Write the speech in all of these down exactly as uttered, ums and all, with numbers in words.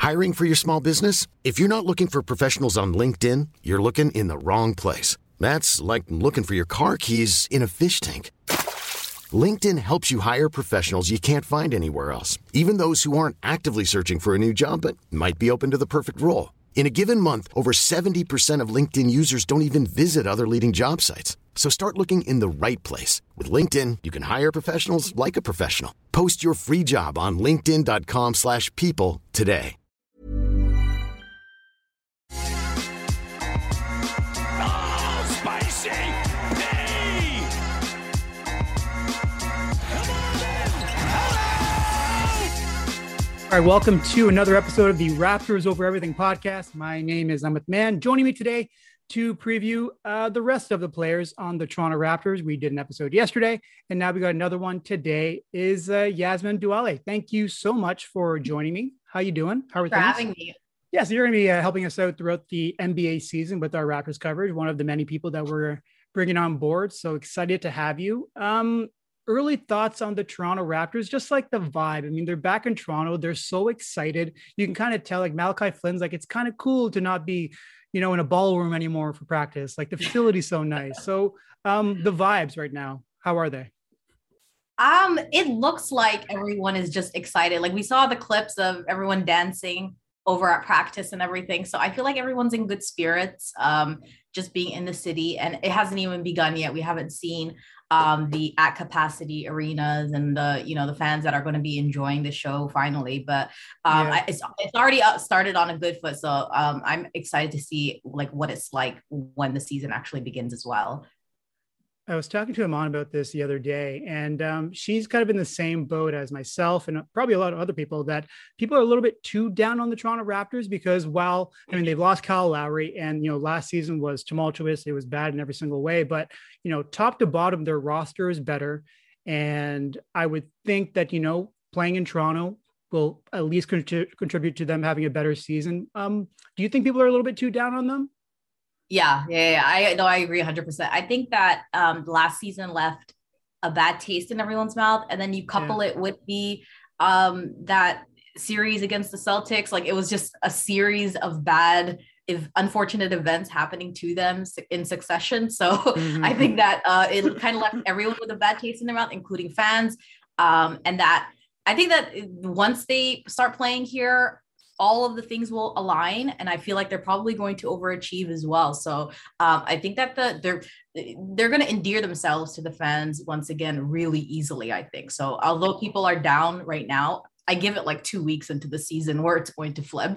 Hiring for your small business? If you're not looking for professionals on LinkedIn, you're looking in the wrong place. That's like looking for your car keys in a fish tank. LinkedIn helps you hire professionals you can't find anywhere else, even those who aren't actively searching for a new job but might be open to the perfect role. In a given month, over seventy percent of LinkedIn users don't even visit other leading job sites. So start looking in the right place. With LinkedIn, you can hire professionals like a professional. Post your free job on linkedin.com slash people today. Oh, spicy! Hey! Come on in! Hello! All right, welcome to another episode of the Raptors Over Everything podcast. My name is Amit Mann. Joining me today to preview uh, the rest of the players on the Toronto Raptors. We did an episode yesterday, and now we got another one today, is uh, Yasmin Douale. Thank you so much for joining me. How you doing? How are for things? having me. Yes, yeah, so you're going to be uh, helping us out throughout the N B A season with our Raptors coverage, one of the many people that we're bringing on board. So excited to have you. Um, early thoughts on the Toronto Raptors, just like the vibe. I mean, they're back in Toronto. They're so excited. You can kind of tell, like Malachi Flynn's like, it's kind of cool to not be, you know, in a ballroom anymore for practice. Like the facility's so nice. So um, the vibes right now, how are they? Um, it looks like everyone is just excited. Like we saw the clips of everyone dancing over at practice and everything. So I feel like everyone's in good spirits, um, just being in the city, and it hasn't even begun yet. We haven't seen um, the at capacity arenas and the, you know, the fans that are going to be enjoying the show finally. But um, yeah. I, it's, it's already started on a good foot. So um, I'm excited to see like what it's like when the season actually begins as well. I was talking to Iman about this the other day, and um, she's kind of in the same boat as myself and probably a lot of other people, that people are a little bit too down on the Toronto Raptors because while, I mean, they've lost Kyle Lowry and, you know, last season was tumultuous. It was bad in every single way, but, you know, top to bottom, their roster is better. And I would think that, you know, playing in Toronto will at least contri- contribute to them having a better season. Um, do you think people are a little bit too down on them? Yeah, yeah, yeah. I no, I agree one hundred percent. I think that um, last season left a bad taste in everyone's mouth, and then you couple yeah. it with the um, that series against the Celtics. Like it was just a series of bad, if unfortunate events happening to them in succession. So mm-hmm. I think that uh, it kind of left everyone with a bad taste in their mouth, including fans. Um, and that I think that once they start playing here, all of the things will align, and I feel like they're probably going to overachieve as well. So um, I think that the they're they're going to endear themselves to the fans once again really easily. I think so. Although people are down right now, I give it like two weeks into the season where it's going to flip.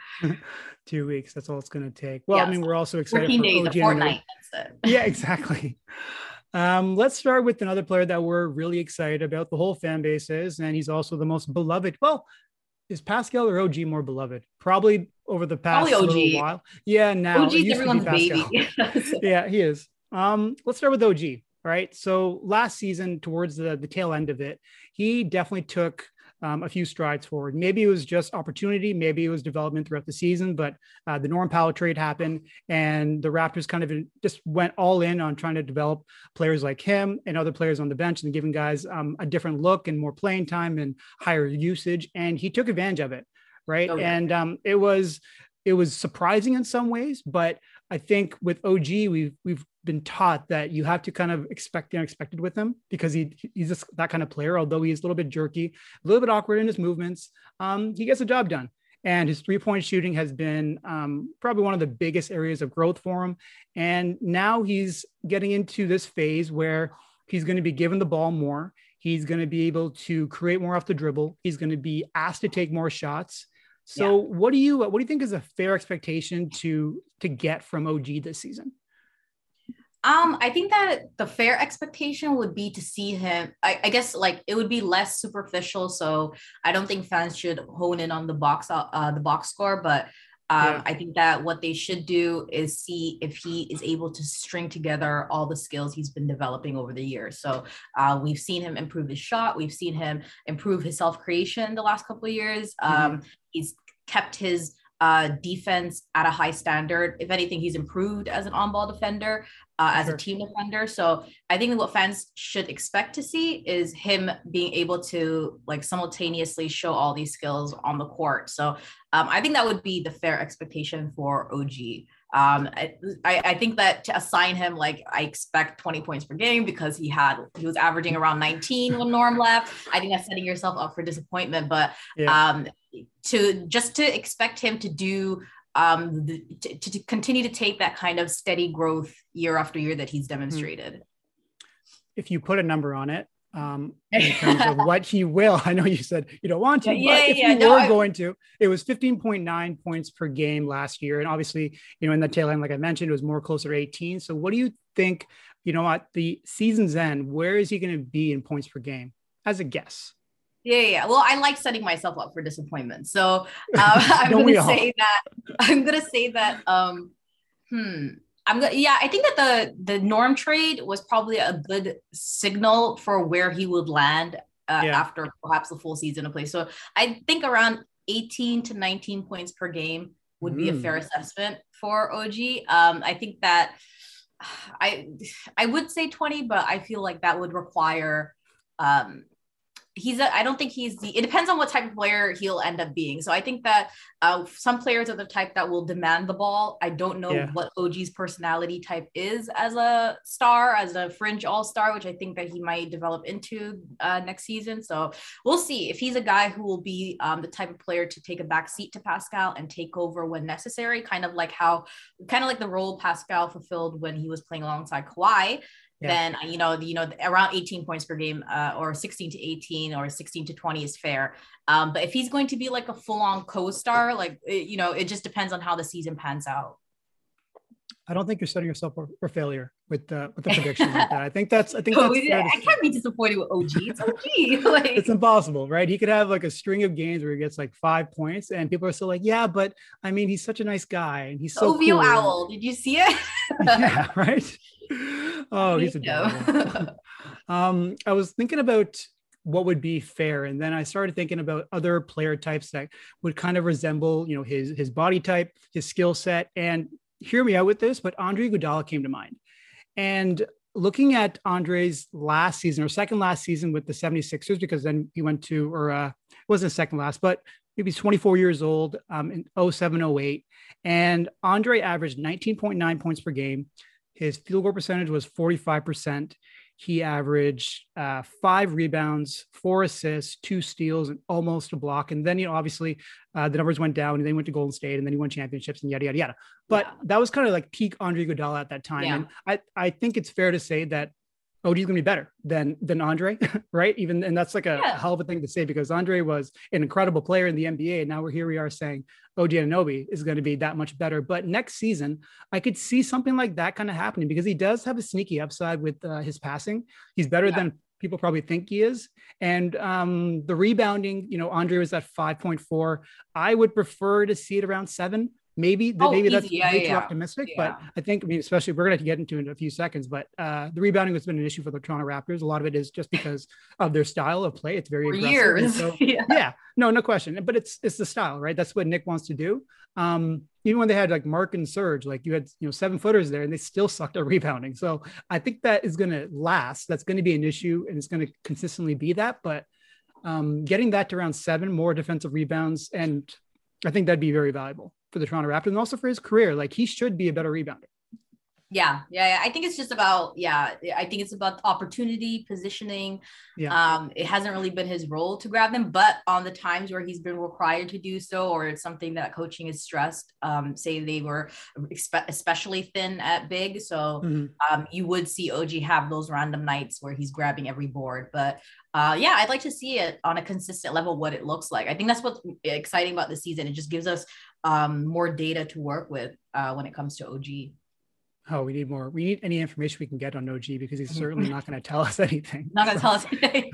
Two weeks. That's all it's going to take. Well, yes. I mean, we're also excited fourteen for days, O G a fortnight. That's it. Yeah, exactly. Um, let's start with another player that we're really excited about. The whole fan base is, and he's also the most beloved. Well, is Pascal or O G more beloved? Probably over the past little while. Yeah, now O G is everyone's baby. Yeah, he is. Um, let's start with O G. Right. So last season, towards the, the tail end of it, he definitely took um, a few strides forward. Maybe it was just opportunity. Maybe it was development throughout the season. But uh, the Norm Powell trade happened, and the Raptors kind of just went all in on trying to develop players like him and other players on the bench and giving guys um, a different look and more playing time and higher usage. And he took advantage of it. Right. Oh, yeah. And um, it was it was surprising in some ways, but I think with O G, we've we've been taught that you have to kind of expect the unexpected with him because he he's just that kind of player. Although he's a little bit jerky, a little bit awkward in his movements, um, he gets the job done. And his three-point shooting has been um, probably one of the biggest areas of growth for him. And now he's getting into this phase where he's going to be given the ball more. He's going to be able to create more off the dribble. He's going to be asked to take more shots. So yeah. what do you what do you think is a fair expectation to to get from O G this season? Um, I think that the fair expectation would be to see him, I, I guess like it would be less superficial. So I don't think fans should hone in on the box, uh, the box score, but um, yeah. I think that what they should do is see if he is able to string together all the skills he's been developing over the years. So uh, we've seen him improve his shot. We've seen him improve his self-creation the last couple of years. Um, mm-hmm. He's kept his uh, defense at a high standard. If anything, he's improved as an on-ball defender, uh, as sure. a team defender. So I think what fans should expect to see is him being able to like simultaneously show all these skills on the court. So um, I think that would be the fair expectation for O G. Um, I, I think that to assign him, like, I expect twenty points per game because he had, he was averaging around nineteen when Norm left. I think that's setting yourself up for disappointment, but yeah. um, to just to expect him to do, um, the, to, to continue to take that kind of steady growth year after year that he's demonstrated. If you put a number on it, um, in terms of what he will, I know you said you don't want to, yeah, but if yeah, you no, were I, going to, it was fifteen point nine points per game last year. And obviously, you know, in the tail end, like I mentioned, it was more closer to eighteen. So what do you think, you know, at the season's end, where is he going to be in points per game as a guess? Yeah, yeah. Well, I like setting myself up for disappointment. So uh, I'm going to say that, I'm going to say that, um, hmm, I'm gonna, yeah, I think that the the Norm trade was probably a good signal for where he would land uh, yeah. after perhaps the full season of play. So I think around eighteen to nineteen points per game would mm. be a fair assessment for O G. Um, I think that I I would say twenty, but I feel like that would require. Um, He's a, I don't think he's the, it depends on what type of player he'll end up being. So I think that uh, some players are the type that will demand the ball. I don't know yeah. what O G's personality type is as a star, as a fringe all-star, which I think that he might develop into uh, next season. So we'll see if he's a guy who will be um, the type of player to take a back seat to Pascal and take over when necessary, kind of like how, kind of like the role Pascal fulfilled when he was playing alongside Kawhi. Yeah. Then, you know, you know, around eighteen points per game uh, or sixteen to eighteen or sixteen to twenty is fair. Um, but if he's going to be like a full on co-star, like, it, you know, it just depends on how the season pans out. I don't think you're setting yourself for, for failure with uh, with the prediction like that. I think that's, I think that's I can't be disappointed with O G. It's O G. Like, it's impossible, right? He could have like a string of games where he gets like five points and people are still like, yeah, but I mean, he's such a nice guy and he's so O V O cool. Owl. Did you see it? Yeah, right. Oh, he's adorable. um, I was thinking about what would be fair, and then I started thinking about other player types that would kind of resemble, you know, his his body type, his skill set. And hear me out with this, but Andre Iguodala came to mind. And looking at Andre's last season or second last season with the seventy-sixers, because then he went to, or uh, it wasn't second last, but maybe he's twenty-four years old um, in oh seven oh eight, and Andre averaged nineteen point nine points per game. His field goal percentage was forty-five percent. He averaged uh, five rebounds, four assists, two steals, and almost a block. And then, you know, obviously uh, the numbers went down and then he went to Golden State and then he won championships and yada, yada, yada. But yeah. that was kind of like peak Andre Iguodala at that time. Yeah. And I, I think it's fair to say that O G is going to be better than, than Andre, right? Even, and that's like a yeah. hell of a thing to say because Andre was an incredible player in the N B A. And now we're here, we are saying O G Anunoby is going to be that much better. But next season, I could see something like that kind of happening because he does have a sneaky upside with uh, his passing. He's better yeah. than people probably think he is. And um, the rebounding, you know, Andre was at five point four. I would prefer to see it around seven. Maybe, oh, maybe easy. that's yeah, way yeah. too optimistic, yeah. but I think, I mean, especially we're going to get into it in a few seconds, but uh, the rebounding has been an issue for the Toronto Raptors. A lot of it is just because of their style of play. It's very for aggressive. Years. So, yeah. yeah, no, no question. But it's, it's the style, right? That's what Nick wants to do. Um, even when they had like Mark and Serge, like you had, you know, seven footers there and they still sucked at rebounding. So I think that is going to last. That's going to be an issue and it's going to consistently be that, but um, getting that to around seven more defensive rebounds. And I think that'd be very valuable for the Toronto Raptors and also for his career. Like he should be a better rebounder. Yeah, yeah, yeah. I think it's just about, yeah, I think it's about opportunity, positioning. Yeah. Um, it hasn't really been his role to grab them, but on the times where he's been required to do so, or it's something that coaching is stressed, um, say they were expe- especially thin at big. So mm-hmm. um, you would see O G have those random nights where he's grabbing every board. But uh, yeah, I'd like to see it on a consistent level, what it looks like. I think that's what's exciting about this season. It just gives us um, more data to work with uh, when it comes to O G. Oh, we need more. We need any information we can get on O G because he's certainly not going to tell us anything. Not going to tell us anything.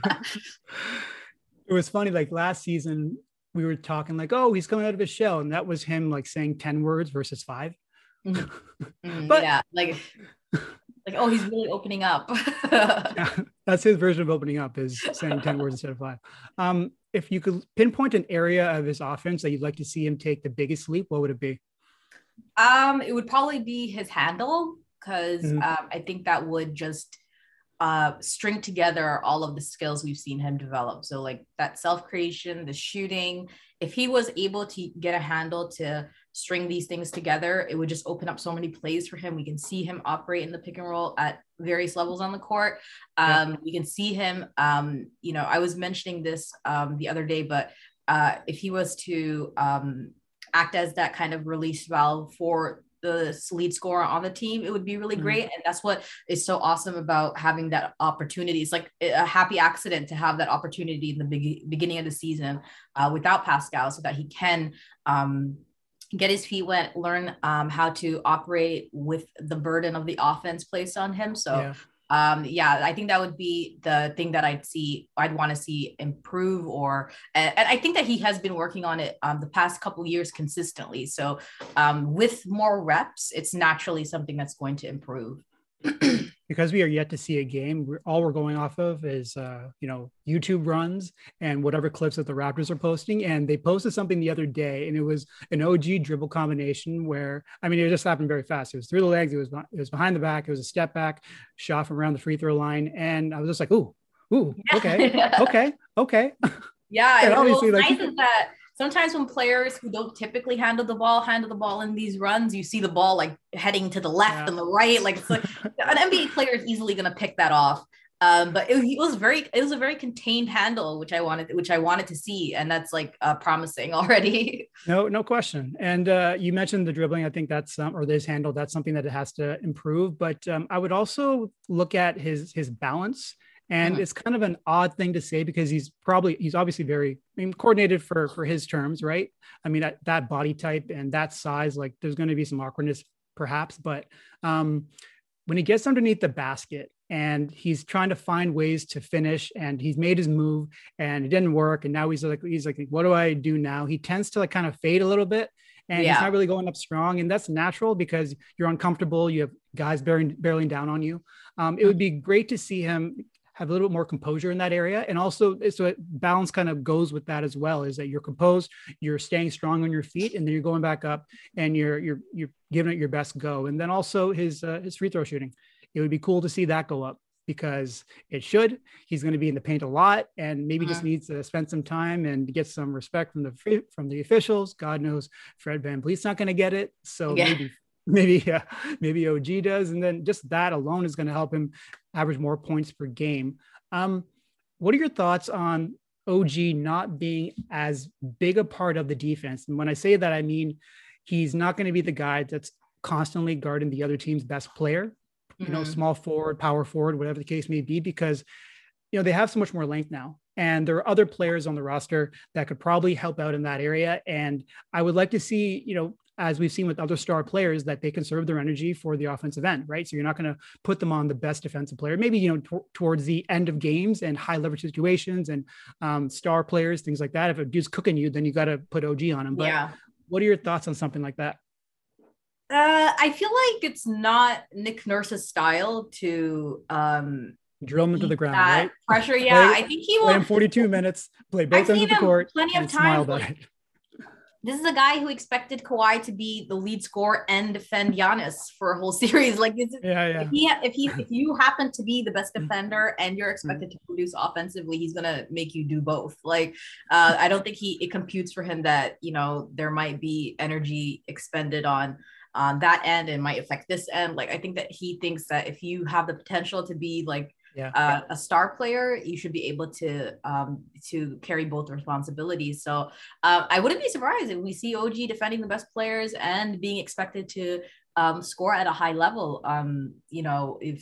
It was funny. Like last season, we were talking like, oh, he's coming out of his shell. And that was him like saying ten words versus five. Mm-hmm. Mm, but yeah, like Like, oh, he's really opening up. Yeah, that's his version of opening up, is saying ten words instead of five. Um, if you could pinpoint an area of his offense that you'd like to see him take the biggest leap, what would it be? Um, it would probably be his handle, because Mhm. um, I think that would just uh, string together all of the skills we've seen him develop. So like that self-creation, the shooting, if he was able to get a handle to string these things together, it would just open up so many plays for him. We can see him operate in the pick and roll at various levels on the court. Um, yeah. We can see him, um, you know, I was mentioning this um, the other day, but uh, if he was to um, act as that kind of release valve for the lead scorer on the team, it would be really great. Mm-hmm. And that's what is so awesome about having that opportunity. It's like a happy accident to have that opportunity in the be- beginning of the season uh, without Pascal, so that he can um, get his feet wet, learn um, how to operate with the burden of the offense placed on him. So yeah. Um, yeah, I think that would be the thing that I'd see, I'd want to see improve, or, and, and I think that he has been working on it um, the past couple of years consistently. So um, with more reps, it's naturally something that's going to improve. Because we are yet to see a game, we're, all we're going off of is, uh, you know, YouTube runs and whatever clips that the Raptors are posting. And they posted something the other day, and it was an O G dribble combination where, I mean, it just happened very fast. It was through the legs. It was, it was behind the back. It was a step back shot from around the free throw line. And I was just like, ooh, ooh, okay, okay, okay. Yeah. And obviously, like, nice is that sometimes when players who don't typically handle the ball, handle the ball in these runs, you see the ball like heading to the left yeah. and the right. Like, it's like an N B A player is easily going to pick that off. Um, but it, it was very, it was a very contained handle, which I wanted, which I wanted to see. And that's like uh, promising already. No, no question. And uh, you mentioned the dribbling. I think that's, um, or this handle, that's something that it has to improve. But um, I would also look at his, his balance. And mm-hmm. it's kind of an odd thing to say, because he's probably, he's obviously very I mean, coordinated for, for his terms, right? I mean, that, that body type and that size, like there's going to be some awkwardness perhaps, but um, when he gets underneath the basket and he's trying to find ways to finish, and he's made his move and it didn't work, and now he's like, he's like, what do I do now? He tends to like kind of fade a little bit, and yeah. he's not really going up strong. And that's natural because you're uncomfortable. You have guys bearing, barreling down on you. Um, it would be great to see him have a little bit more composure in that area. And also, so it, balance kind of goes with that as well, is that you're composed, you're staying strong on your feet, and then you're going back up and you're, you're, you're giving it your best go. And then also his, uh, his free throw shooting, it would be cool to see that go up, because it should. He's going to be in the paint a lot, and maybe uh-huh. just needs to spend some time and get some respect from the, from the officials. God knows Fred VanVleet's not going to get it. So yeah. maybe Maybe, uh, maybe O G does. And then just that alone is going to help him average more points per game. Um, what are your thoughts on O G not being as big a part of the defense? And when I say that, I mean, he's not going to be the guy that's constantly guarding the other team's best player, you mm-hmm. know, small forward, power forward, whatever the case may be, because, you know, they have so much more length now. And there are other players on the roster that could probably help out in that area. And I would like to see, you know, as we've seen with other star players, that they conserve their energy for the offensive end, right? So you're not going to put them on the best defensive player, maybe, you know, t- towards the end of games and high leverage situations and um, star players, things like that. If a dude's cooking you, then you got to put O G on him. But yeah. what are your thoughts on something like that? Uh, I feel like it's not Nick Nurse's style to um, drill him into the ground, right? Pressure. Yeah. play, I think he will play him forty-two minutes, play both ends of the court, plenty of times. Like, this is a guy who expected Kawhi to be the lead scorer and defend Giannis for a whole series. Like, this is, yeah, yeah. if he, if he, if you happen to be the best defender and you're expected to produce offensively, he's gonna make you do both. Like, uh, I don't think he it computes for him that, you know, there might be energy expended on on that end and might affect this end. Like, I think that he thinks that if you have the potential to be like Yeah. Uh, a star player, you should be able to um, to carry both responsibilities. So uh, I wouldn't be surprised if we see O G defending the best players and being expected to um, score at a high level. Um, you know, if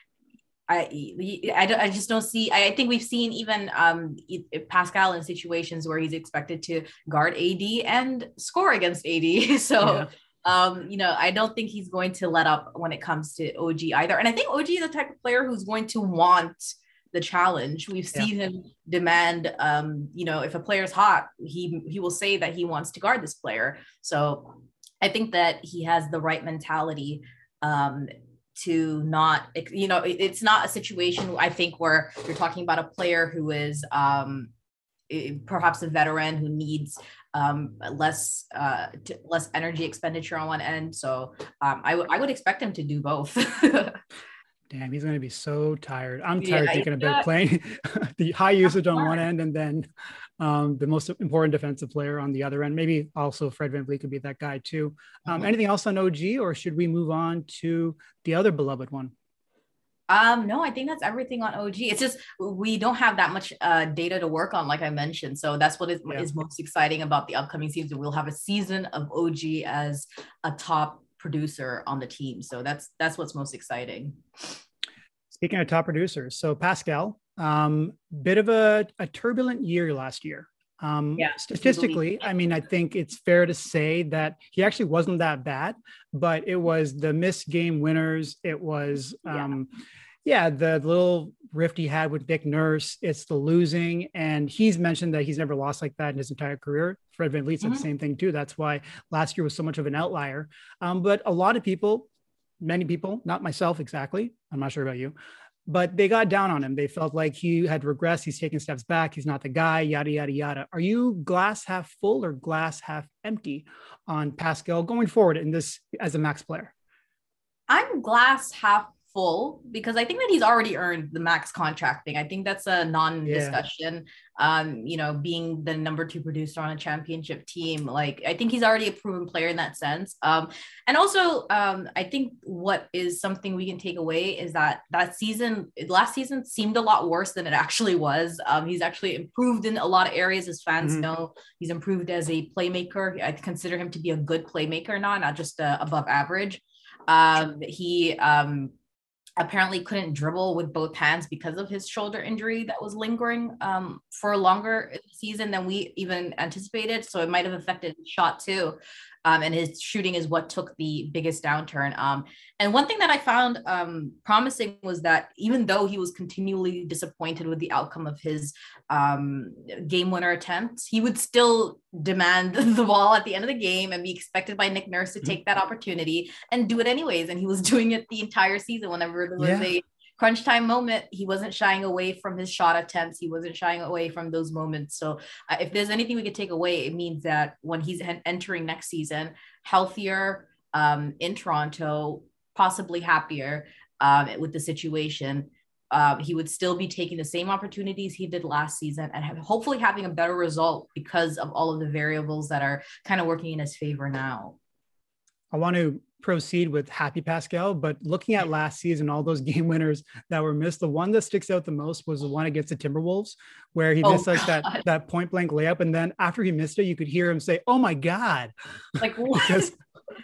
I, I, I just don't see, I think we've seen even um, Pascal in situations where he's expected to guard A D and score against A D. So yeah. Um, you know, I don't think he's going to let up when it comes to O G either. And I think O G is the type of player who's going to want the challenge. We've seen yeah. him demand, um, you know, if a player's hot, he he will say that he wants to guard this player. So I think that he has the right mentality um, to not, you know, it, it's not a situation, I think, where you're talking about a player who is um, perhaps a veteran who needs um, less uh, t- less energy expenditure on one end. So um, I, w- I would expect him to do both. Damn, he's going to be so tired. I'm tired Yeah, thinking yeah. about playing the high usage on one end and then um, the most important defensive player on the other end. Maybe also Fred VanVleet could be that guy too. Um, Mhm. Anything else on O G, or should we move on to the other beloved one? Um, no, I think that's everything on O G. It's just we don't have that much uh, data to work on, like I mentioned. So that's what is, Yeah. is most exciting about the upcoming season. We'll have a season of O G as a top producer on the team. So that's that's what's most exciting. Speaking of top producers, so Pascal, um, bit of a, a turbulent year last year. Um, Yeah, statistically, I mean, I think it's fair to say that he actually wasn't that bad, but it was the missed game winners. It was, um, yeah. yeah, the little rift he had with Nick Nurse. It's the losing, and he's mentioned that he's never lost like that in his entire career. Fred VanVleet said Mhm. the same thing too. That's why last year was so much of an outlier. Um, but a lot of people, many people, not myself exactly, I'm not sure about you, but they got down on him. They felt like he had regressed. He's taking steps back. He's not the guy, yada, yada, yada. Are you glass half full or glass half empty on Pascal going forward in this as a max player? I'm glass half full because I think that he's already earned the max contract thing. I think that's a non-discussion. Yeah. Um, you know, being the number two producer on a championship team, like I think he's already a proven player in that sense. Um, and also, um, I think what is something we can take away is that that season, last season, seemed a lot worse than it actually was. Um, he's actually improved in a lot of areas, as fans mm-hmm. know. He's improved as a playmaker. I consider him to be a good playmaker now, not just uh, above average. Um, he um, apparently couldn't dribble with both hands because of his shoulder injury that was lingering um, for a longer season than we even anticipated. So it might have affected his shot too. Um, and his shooting is what took the biggest downturn. Um, and one thing that I found um, promising was that even though he was continually disappointed with the outcome of his um, game winner attempts, he would still demand the ball at the end of the game and be expected by Nick Nurse to take that opportunity and do it anyways. And he was doing it the entire season. Whenever there was yeah. a crunch time moment, he wasn't shying away from his shot attempts. He wasn't shying away from those moments. So uh, if there's anything we could take away, it means that when he's entering next season, healthier um, in Toronto, possibly happier um, with the situation, uh, he would still be taking the same opportunities he did last season and have, hopefully having a better result because of all of the variables that are kind of working in his favor now. I want to proceed with happy Pascal, but looking at last season, all those game winners that were missed, the one that sticks out the most was the one against the Timberwolves, where he oh, missed like that, that point blank layup. And then after he missed it, you could hear him say, "Oh my God." Like what? Because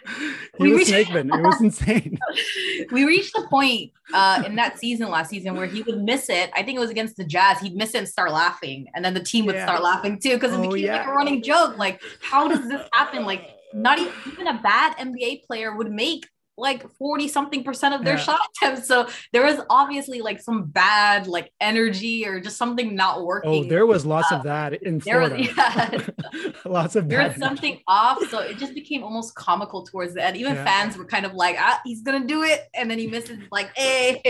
he we was reached- snakeman. It was insane. We reached the point uh, in that season, last season, where he would miss it. I think it was against the Jazz. He'd miss it and start laughing. And then the team would yeah. start laughing too, because it oh, became yeah. like a running joke. Like, how does this happen? Like, not even, even a bad N B A player would make like forty something percent of their yeah. shot attempts. So there was obviously like some bad like energy or just something not working. Oh, there was lots uh, of that in Florida. Was, yeah. lots of there was something off. So it just became almost comical towards the end. Even yeah. fans were kind of like, ah, he's going to do it. And then he misses like, hey.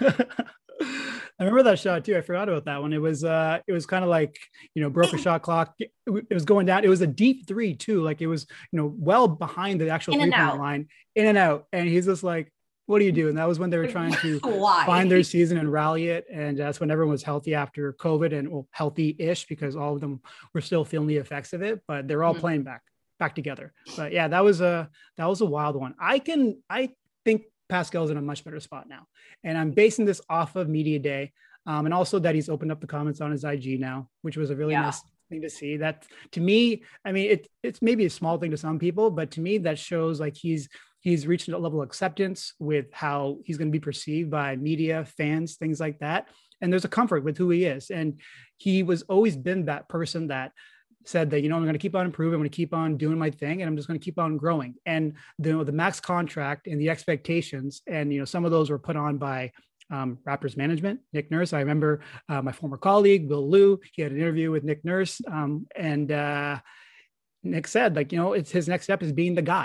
I remember that shot too. I forgot about that one. It was, uh, it was kind of like, you know, broke a shot clock. It, it was going down. It was a deep three too. Like it was, you know, well behind the actual three point line, in and out. And he's just like, what do you do? And that was when they were trying to find their season and rally it. And that's when everyone was healthy after COVID and well, healthy-ish because all of them were still feeling the effects of it, but they're all mm-hmm. playing back, back together. But yeah, that was a, that was a wild one. I can, I think Pascal's in a much better spot now. And I'm basing this off of Media Day. Um, and also that he's opened up the comments on his I G now, which was a really yeah. nice thing to see. That to me, I mean, it, it's maybe a small thing to some people, but to me, that shows like he's, he's reached a level of acceptance with how he's going to be perceived by media, fans, things like that. And there's a comfort with who he is. And he was always been that person that said that, you know, I'm going to keep on improving. I'm going to keep on doing my thing and I'm just going to keep on growing. And the, the max contract and the expectations, and, you know, some of those were put on by um, Raptors management, Nick Nurse. I remember uh, my former colleague, Will Liu, he had an interview with Nick Nurse. Um, and uh, Nick said like, you know, it's his next step is being the guy.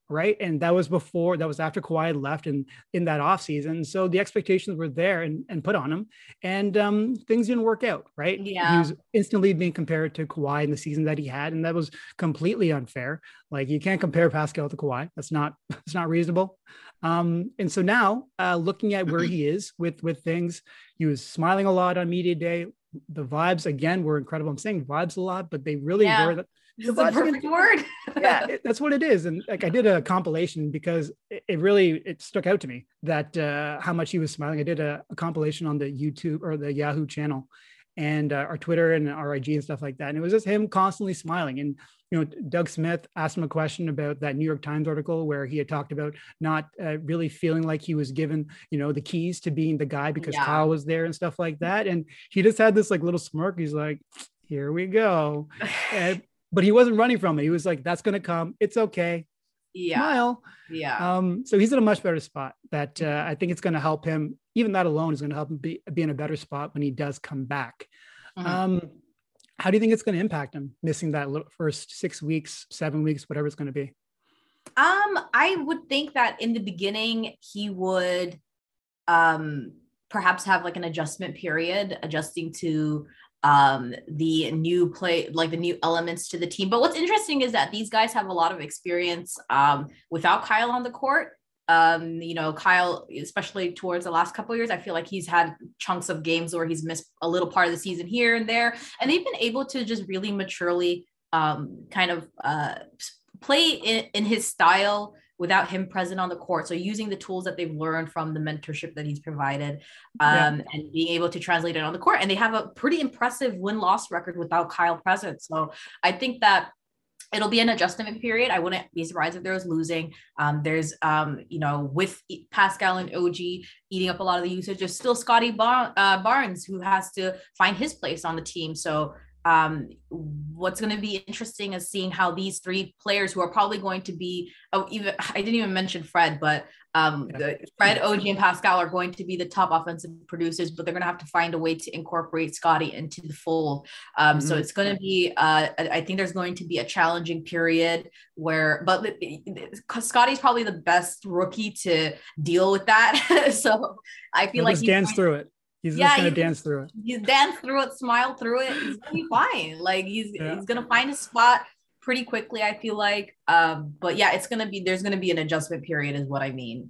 right? And that was before, that was after Kawhi had left and in that offseason. So the expectations were there and, and put on him, and um, things didn't work out, right? Yeah. He was instantly being compared to Kawhi in the season that he had, and that was completely unfair. Like, you can't compare Pascal to Kawhi. That's not, it's not reasonable. Um, and so now uh, looking at where he is with, with things, he was smiling a lot on media day. The vibes again were incredible. I'm saying vibes a lot, but they really yeah. were. The, It's the perfect word. yeah, it, that's what it is. And like, I did a compilation because it, it really, it stuck out to me that uh, how much he was smiling. I did a, a compilation on the YouTube or the Yahoo channel and uh, our Twitter and our I G and stuff like that. And it was just him constantly smiling. And, you know, Doug Smith asked him a question about that New York Times article where he had talked about not uh, really feeling like he was given, you know, the keys to being the guy because Yeah. Kyle was there and stuff like that. And he just had this like little smirk. He's like, here we go. And, but he wasn't running from it. He was like, that's going to come. It's okay. Yeah. Smile. Yeah. Um, so he's in a much better spot that uh, I think it's going to help him. Even that alone is going to help him be, be in a better spot when he does come back. Mhm. Um, how do you think it's going to impact him missing that little first six weeks, seven weeks, whatever it's going to be? Um, I would think that in the beginning he would um perhaps have like an adjustment period, adjusting to um the new play, like the new elements to the team. But what's interesting is that these guys have a lot of experience um without Kyle on the court. Um, you know, Kyle, especially towards the last couple of years, I feel like he's had chunks of games where he's missed a little part of the season here and there, and they've been able to just really maturely um kind of uh play in, in his style without him present on the court. So using the tools that they've learned from the mentorship that he's provided um, yeah. and being able to translate it on the court. And they have a pretty impressive win-loss record without Kyle present. So I think that it'll be an adjustment period. I wouldn't be surprised if there was losing. Um, there's, um, you know, with Pascal and O G eating up a lot of the usage, there's still Scotty Bar- uh, Barnes who has to find his place on the team. So Um, what's going to be interesting is seeing how these three players who are probably going to be, oh, even I didn't even mention Fred, but um, yeah. the, Fred, O G, and Pascal are going to be the top offensive producers, but they're going to have to find a way to incorporate Scotty into the fold. Um, mm-hmm. So it's going to be, uh, I think there's going to be a challenging period where, but Scotty's probably the best rookie to deal with that. So I feel He'll like just he's dance going- through it. He's yeah, just gonna he's, dance through it. He's dance through it, smile through it. He's gonna be fine. Like he's yeah. he's gonna find his spot pretty quickly, I feel like. Um, but yeah, it's gonna be there's gonna be an adjustment period, is what I mean.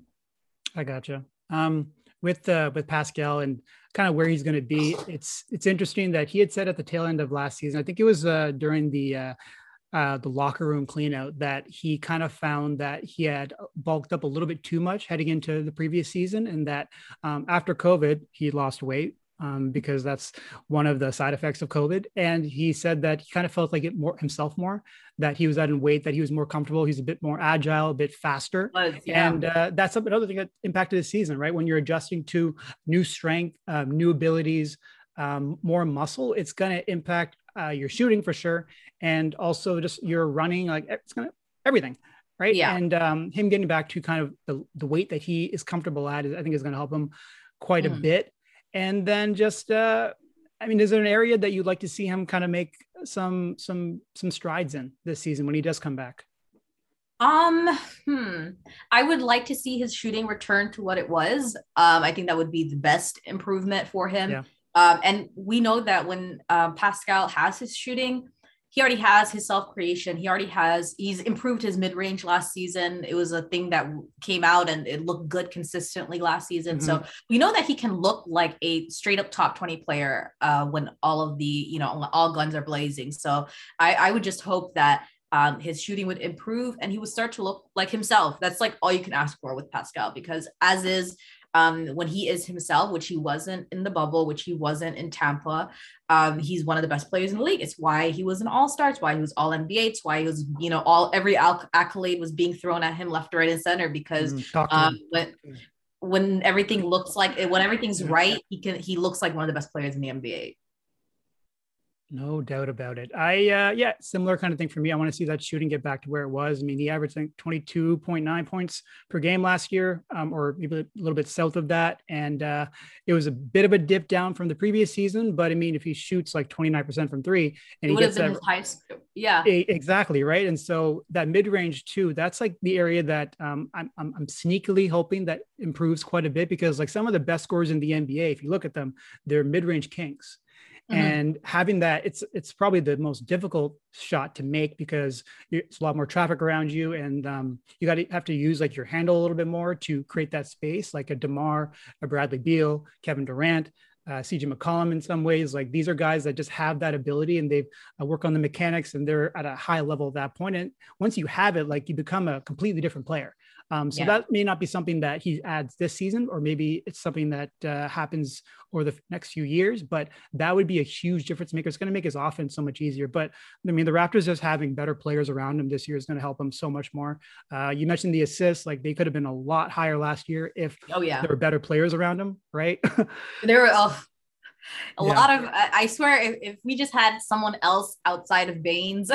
I gotcha. Um, with uh, with Pascal and kind of where he's going to be, it's it's interesting that he had said at the tail end of last season, I think it was uh, during the uh, uh, the locker room clean out, that he kind of found that he had bulked up a little bit too much heading into the previous season, and that um, after COVID, he lost weight. Um, because that's one of the side effects of COVID. And he said that he kind of felt like it more himself more, that he was at a weight that he was more comfortable. He's a bit more agile, a bit faster. Was, yeah. And uh, that's another thing that impacted his season, right? When you're adjusting to new strength, um, new abilities, um, more muscle, it's going to impact uh, your shooting for sure. And also just your running, like it's going to, everything. Right. Yeah. And um, him getting back to kind of the, the weight that he is comfortable at, I think is going to help him quite mm. a bit. And then just, uh, I mean, is there an area that you'd like to see him kind of make some, some, some strides in this season when he does come back? Um, hmm. I would like to see his shooting return to what it was. Um, I think that would be the best improvement for him. Yeah. Um, and we know that when um, Pascal has his shooting, he already has his self-creation. He already has, he's improved his mid-range last season. It was a thing that came out and it looked good consistently last season. Mm-hmm. So we know that he can look like a straight up top twenty player uh, when all of the, you know, all guns are blazing. So I, I would just hope that um, his shooting would improve and he would start to look like himself. That's like all you can ask for with Pascal, because as is, Um, when he is himself, which he wasn't in the bubble, which he wasn't in Tampa, um, he's one of the best players in the league. It's why he was an all-star. It's why he was all N B A. It's why he was, you know, all every acc- accolade was being thrown at him left, right, and center, because mm, um, when, when everything looks like, when everything's right, he can, he looks like one of the best players in the N B A. No doubt about it. I, uh, yeah, similar kind of thing for me. I want to see that shooting get back to where it was. I mean, he averaged like twenty-two point nine points per game last year, um, or maybe a little bit south of that. And uh, it was a bit of a dip down from the previous season. But I mean, if he shoots like twenty-nine percent from three and he gets that, his highest, yeah, exactly. Right. And so that mid range too, that's like the area that um, I'm, I'm, I'm sneakily hoping that improves quite a bit, because like some of the best scorers in the N B A, if you look at them, they're mid range kings. Mm-hmm. And having that, it's it's probably the most difficult shot to make, because it's a lot more traffic around you, and um, you got to have to use like your handle a little bit more to create that space, like a DeMar, a Bradley Beal, Kevin Durant, uh, C J McCollum. In some ways, like these are guys that just have that ability, and they uh, work on the mechanics, and they're at a high level at that point. And once you have it, like you become a completely different player. Um, so yeah. that may not be something that he adds this season, or maybe it's something that uh, happens over the next few years, but that would be a huge difference maker. It's going to make his offense so much easier. But I mean, the Raptors just having better players around him this year is going to help him so much more. Uh, you mentioned the assists, like they could have been a lot higher last year if oh, yeah. there were better players around him, right? There were oh, a yeah. lot of, I swear, if, if we just had someone else outside of Baines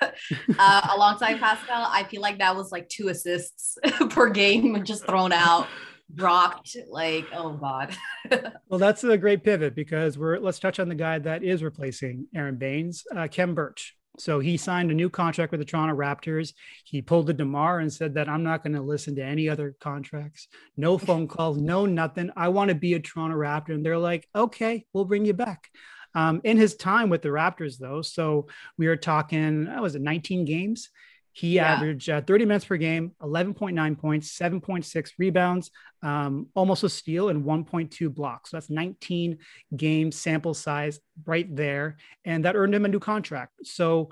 uh, alongside Pascal, I feel like that was like two assists per game just thrown out, dropped, like, oh God. Well, that's a great pivot, because we're, let's touch on the guy that is replacing Aaron Baines, uh, Khem Birch. So he signed a new contract with the Toronto Raptors. He pulled the DeMar and said that I'm not going to listen to any other contracts, no phone calls, no nothing. I want to be a Toronto Raptor. And they're like, okay, we'll bring you back. Um, in his time with the Raptors, though, so we were talking, what was it, nineteen games? He yeah. averaged uh, thirty minutes per game, eleven point nine points, seven point six rebounds, um, almost a steal, and one point two blocks. So that's nineteen game sample size right there. And that earned him a new contract. So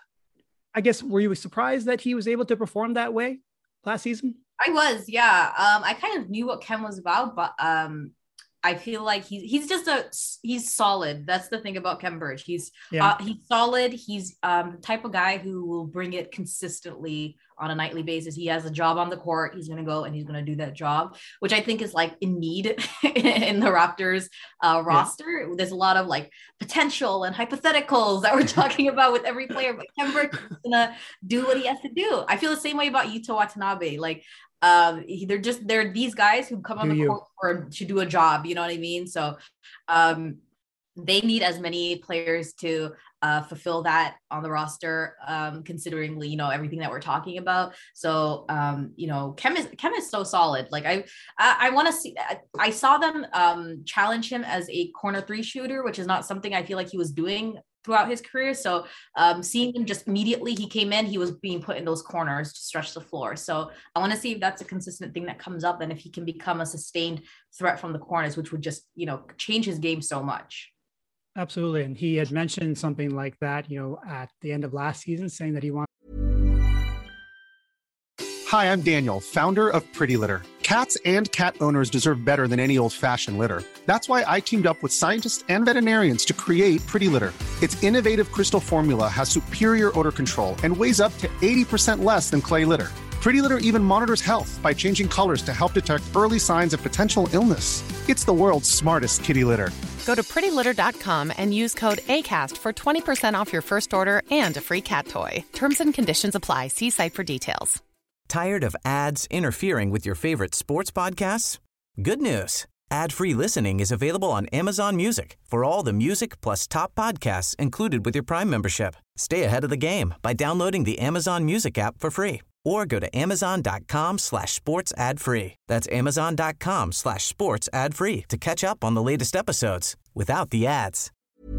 I guess, were you surprised that he was able to perform that way last season? I was, yeah. Um, I kind of knew what Khem was about, but um, I feel like he's he's just a he's solid. That's the thing about Khem Birch. He's yeah. uh, he's solid. He's um, the type of guy who will bring it consistently on a nightly basis. He has a job on the court. He's going to go and he's going to do that job, which I think is like in need in the Raptors uh, roster. Yeah. There's a lot of like potential and hypotheticals that we're talking about with every player, but Khem Birch is going to do what he has to do. I feel the same way about Yuta Watanabe. Like, um they're just they're these guys who come on do the you. court for, to do a job, you know what I mean? So um they need as many players to uh fulfill that on the roster, um considering, you know, everything that we're talking about. So um you know, Khem is Khem is so solid. Like I I, I want to see I, I saw them um challenge him as a corner three shooter, which is not something I feel like he was doing throughout his career. So um, seeing him just immediately he came in, he was being put in those corners to stretch the floor. So I want to see if that's a consistent thing that comes up, and if he can become a sustained threat from the corners, which would just, you know, change his game so much. Absolutely. And he had mentioned something like that, you know, at the end of last season, saying that he wanted. Hi, I'm Daniel, founder of Pretty Litter. Cats and cat owners deserve better than any old-fashioned litter. That's why I teamed up with scientists and veterinarians to create Pretty Litter. Its innovative crystal formula has superior odor control and weighs up to eighty percent less than clay litter. Pretty Litter even monitors health by changing colors to help detect early signs of potential illness. It's the world's smartest kitty litter. Go to pretty litter dot com and use code ACAST for twenty percent off your first order and a free cat toy. Terms and conditions apply. See site for details. Tired of ads interfering with your favorite sports podcasts? Good news. Ad-free listening is available on Amazon Music for all the music plus top podcasts included with your Prime membership. Stay ahead of the game by downloading the Amazon Music app for free, or go to amazon.com slash sports ad free. That's amazon.com slash sports ad free to catch up on the latest episodes without the ads.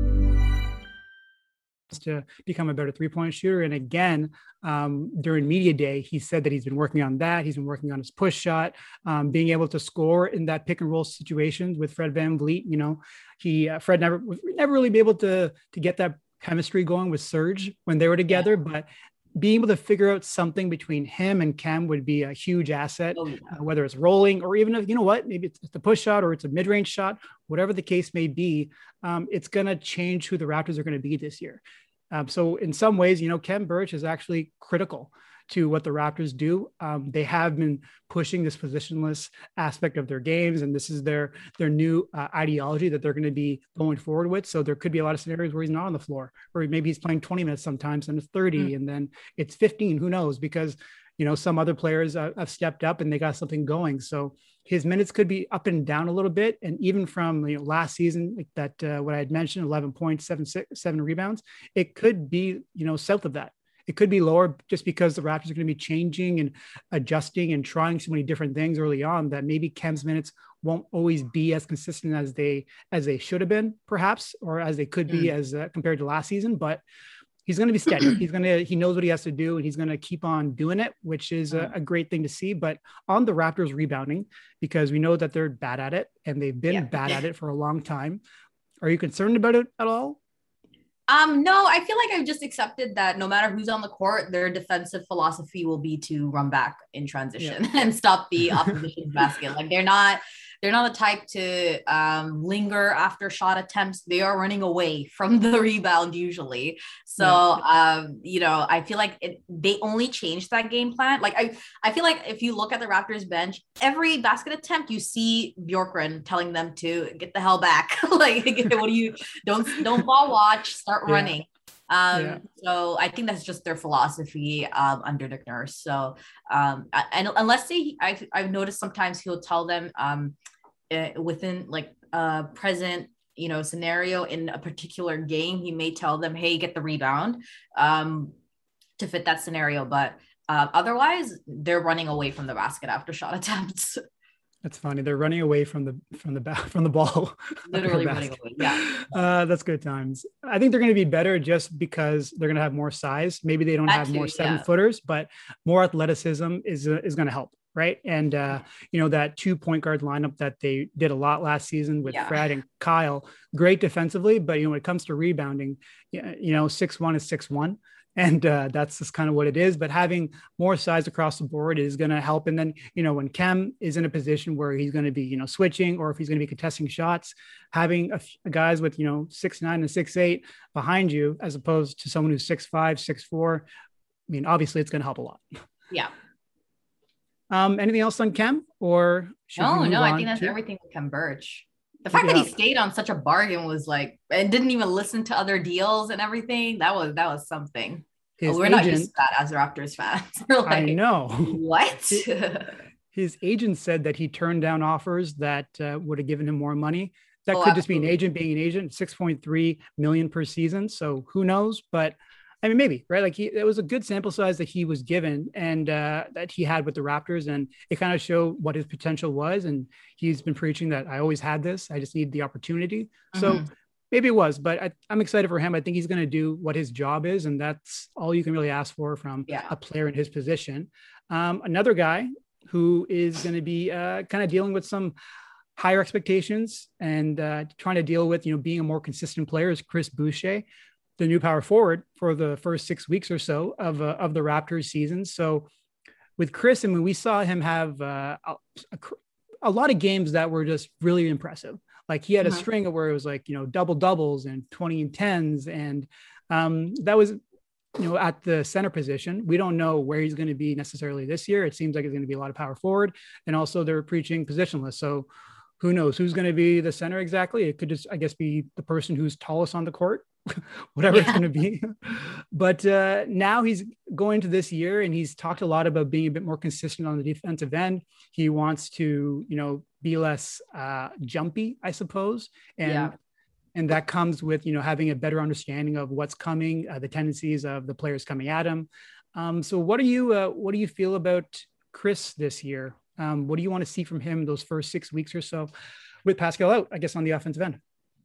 To become a better three-point shooter. And again, um, during media day, he said that he's been working on that. He's been working on his push shot, um, being able to score in that pick and roll situations with Fred VanVleet. You know, he, uh, Fred never, never really be able to, to get that chemistry going with Serge when they were together, yeah. but being able to figure out something between him and Khem would be a huge asset, oh, yeah. uh, whether it's rolling or even if, you know what, maybe it's the push shot or it's a mid-range shot, whatever the case may be. Um, it's going to change who the Raptors are going to be this year. Um, so in some ways, you know, Khem Birch is actually critical to what the Raptors do. Um, they have been pushing this positionless aspect of their games, and this is their their new uh, ideology that they're going to be going forward with. So there could be a lot of scenarios where he's not on the floor, or maybe he's playing twenty minutes sometimes, and it's thirty, mm. and then it's fifteen. Who knows? Because you know some other players uh, have stepped up and they got something going. So his minutes could be up and down a little bit, and even from you know last season, like that uh, what I had mentioned, eleven points, seven six, seven rebounds, it could be you know south of that. It could be lower just because the Raptors are going to be changing and adjusting and trying so many different things early on that maybe Kem's minutes won't always be as consistent as they as they should have been, perhaps, or as they could be mm. as uh, compared to last season. But he's going to be steady. He's going to he knows what he has to do, and he's going to keep on doing it, which is a, a great thing to see. But on the Raptors rebounding, because we know that they're bad at it, and they've been yeah. bad at it for a long time. Are you concerned about it at all? Um, no, I feel like I've just accepted that no matter who's on the court, their defensive philosophy will be to run back in transition yeah. and stop the opposition's basket. Like they're not, they're not the type to um, linger after shot attempts. They are running away from the rebound usually. So, yeah. um, you know, I feel like it, they only changed that game plan. Like I, I feel like if you look at the Raptors bench, every basket attempt you see Bjorkgren telling them to get the hell back. Like, what do you, don't, don't ball watch, start yeah. running. Um, yeah. So I think that's just their philosophy um, under Nick Nurse. So, um, and unless they, I've, I've noticed sometimes he'll tell them um, uh, within like a present, you know, scenario in a particular game, he may tell them, hey, get the rebound um, to fit that scenario. But uh, otherwise they're running away from the basket after shot attempts. That's funny. They're running away from the from the back from the ball. Literally running away. Yeah. Uh, that's good times. I think they're going to be better just because they're going to have more size. Maybe they don't that have too, more seven yeah. footers, but more athleticism is uh, is going to help, right? And uh, you know that two point guard lineup that they did a lot last season with yeah. Fred and Kyle, great defensively, but you know when it comes to rebounding, you know six one is six one. And uh, that's just kind of what it is. But having more size across the board is going to help. And then, you know, when Kem is in a position where he's going to be, you know, switching, or if he's going to be contesting shots, having a, a guys with, you know, six, nine and six, eight behind you, as opposed to someone who's six, five, six, four. I mean, obviously it's going to help a lot. Yeah. Um, anything else on Kem or? No, no, I think that's to- everything with Kem Birch. The fact yeah. that he stayed on such a bargain was like, and didn't even listen to other deals and everything. That was, that was something. His We're agent, not used to that as Raptors fans. We're like, I know. What? His agent said that he turned down offers that uh, would have given him more money. That oh, absolutely. could just be an agent being an agent, six point three million per season. So who knows? But I mean, maybe, right? Like he, it was a good sample size that he was given and uh, that he had with the Raptors, and it kind of showed what his potential was. And he's been preaching that I always had this. I just need the opportunity. Mm-hmm. So maybe it was, but I, I'm excited for him. I think he's going to do what his job is, and that's all you can really ask for from yeah. a player in his position. Um, another guy who is going to be uh, kind of dealing with some higher expectations and uh, trying to deal with, you know, being a more consistent player is Chris Boucher, the new power forward for the first six weeks or so of, uh, of the Raptors season. So with Chris, I mean, we saw him have uh, a, a, a lot of games that were just really impressive. Like he had a uh-huh. string of where it was like, you know, double doubles and twenty and tens. And um, that was, you know, at the center position. We don't know where he's going to be necessarily this year. It seems like it's going to be a lot of power forward. And also they're preaching positionless. So who knows who's going to be the center exactly? It could just, I guess, be the person who's tallest on the court, whatever yeah. it's going to be. But uh, now he's going to this year, and he's talked a lot about being a bit more consistent on the defensive end. He wants to, you know, be less uh, jumpy, I suppose. And, yeah. and that comes with, you know, having a better understanding of what's coming, uh, the tendencies of the players coming at him. Um, so what do you, uh, what do you feel about Chris this year? Um, what do you want to see from him those first six weeks or so with Pascal out, I guess, on the offensive end?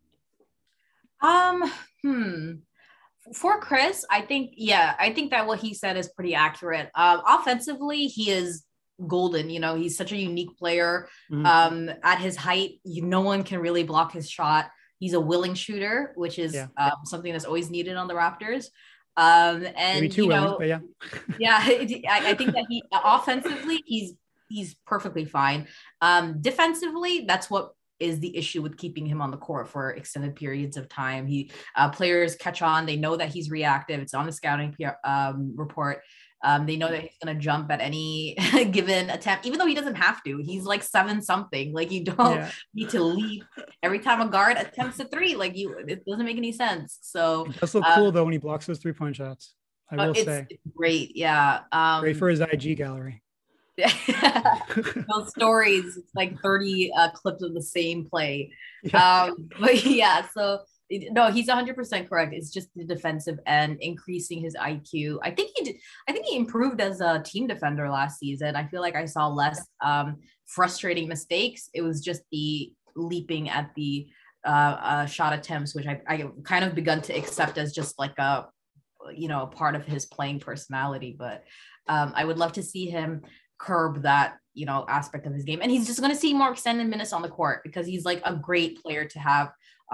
Um, hmm. For Chris, I think, yeah, I think that what he said is pretty accurate. Um, offensively, he is golden. You know, he's such a unique player. Mm-hmm. Um, at his height, you, no one can really block his shot. He's a willing shooter, which is yeah. um, something that's always needed on the Raptors. Um, and Maybe too you willing, know, but yeah, yeah, I, I think that he offensively, he's he's perfectly fine. Um, defensively, that's what is the issue with keeping him on the court for extended periods of time. He uh, players catch on. They know that he's reactive. It's on the scouting um, report. Um, they know that he's going to jump at any given attempt, even though he doesn't have to. He's like seven something. Like you don't yeah. need to leap every time a guard attempts a three. Like you, it doesn't make any sense. So it does look um, cool though when he blocks those three point shots. I will it's, say, it's great. Yeah, um, great for his I G gallery. Those stories, it's like thirty uh, clips of the same play. Yeah. Um, but yeah, so. No, he's one hundred percent correct. It's just the defensive end, increasing his I Q. I think he did. I think he improved as a team defender last season. I feel like I saw less um, frustrating mistakes. It was just the leaping at the uh, uh, shot attempts, which I, I kind of begun to accept as just like a, you know, a part of his playing personality. But um, I would love to see him curb that, you know, aspect of his game. And he's just going to see more extended minutes on the court because he's like a great player to have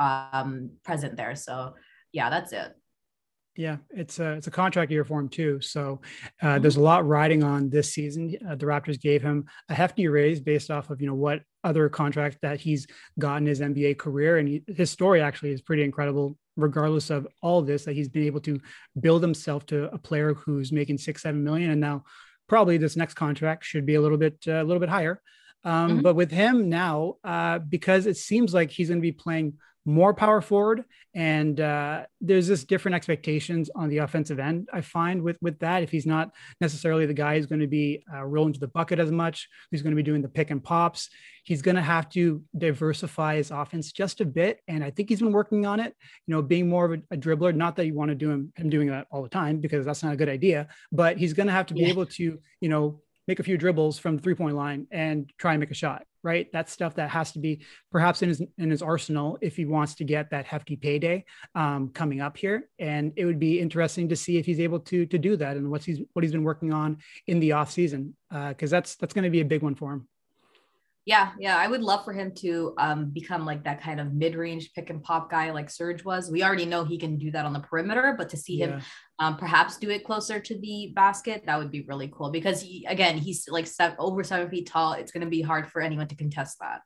um present there. So yeah, that's it. Yeah, it's a it's a contract year for him too. So uh, mm-hmm. there's a lot riding on this season. Uh, the Raptors gave him a hefty raise based off of, you know, what other contract that he's gotten his N B A career, and he, his story actually is pretty incredible. Regardless of all of this, that he's been able to build himself to a player who's making six seven million, and now probably this next contract should be a little bit uh, a little bit higher. Um, mm-hmm. But with him now, uh, because it seems like he's going to be playing more power forward, and uh, there's this different expectations on the offensive end. I find with with that, if he's not necessarily the guy who's going to be uh, rolling to the bucket as much, who's going to be doing the pick and pops, he's going to have to diversify his offense just a bit. And I think he's been working on it, you know, being more of a, a dribbler. Not that you want to do him, him doing that all the time, because that's not a good idea, but he's going to have to be yeah. able to, you know, make a few dribbles from the three point line and try and make a shot, right? That's stuff that has to be perhaps in his, in his arsenal if he wants to get that hefty payday um, coming up here. And it would be interesting to see if he's able to, to do that and what's he's, what he's been working on in the off season. Uh, Cause that's, that's going to be a big one for him. Yeah. Yeah. I would love for him to um, become like that kind of mid-range pick and pop guy like Serge was. We already know he can do that on the perimeter, but to see yeah. him um, perhaps do it closer to the basket, that would be really cool because he, again, he's like seven, over seven feet tall. It's going to be hard for anyone to contest that.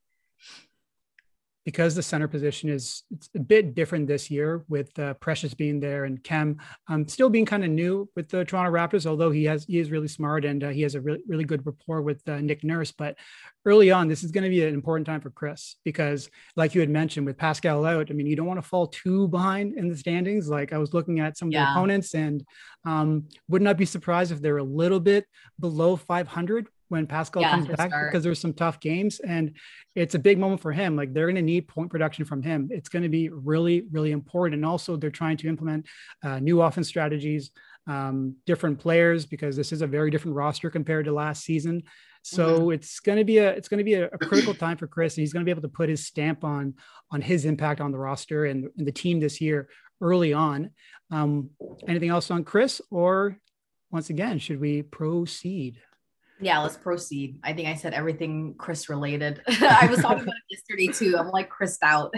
Because the center position is it's a bit different this year with uh, Precious being there and Kem um, still being kind of new with the Toronto Raptors, although he has he is really smart and uh, he has a really, really good rapport with uh, Nick Nurse. But early on, this is going to be an important time for Chris because like you had mentioned with Pascal out, I mean, you don't want to fall too behind in the standings. Like I was looking at some of yeah. the opponents and um, would not be surprised if they're a little bit below five hundred when Pascal yeah, comes back start. because there's some tough games and it's a big moment for him. Like they're going to need point production from him. It's going to be really, really important. And also they're trying to implement uh, new offense strategies, um, different players, because this is a very different roster compared to last season. So mm-hmm. it's going to be a, it's going to be a, a critical time for Chris. And he's going to be able to put his stamp on, on his impact on the roster and, and the team this year early on. Um, anything else on Chris, or once again, should we proceed? Yeah, let's proceed. I think I said everything Chris related. I was talking about it yesterday too. I'm like Chris out.